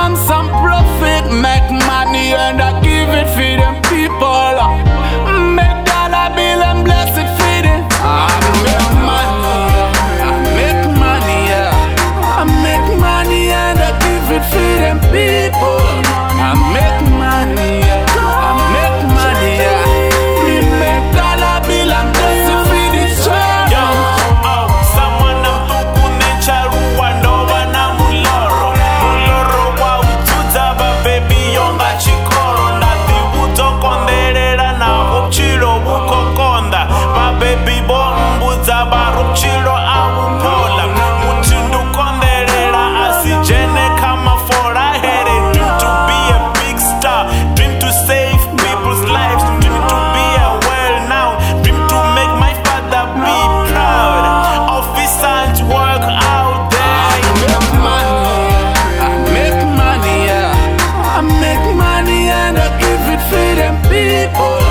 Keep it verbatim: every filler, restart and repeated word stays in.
them some profit, make money and I give it for them people. Make dollar bill and bless it for them. I make money, I make money, yeah. I make money and I give it for them people. I make money, yeah. I make money, yeah. Me make dollar bill and bless it for the church. Yo, oh, someone I'm looking at Charuwa, no one I'm Muloro. Muloro, wow, Tutaba, baby, yonga chikoro. Nati buto konderera na upchilo buko konda. My baby bombuza barupchilo abupola. Mutindu konderera asijene kama for I had a dream to be a big star, dream to save people's lives, dream to be a well-known, dream to make my father be proud. Officers work out there. I make money, I make money, yeah. I make money and I give it for them people.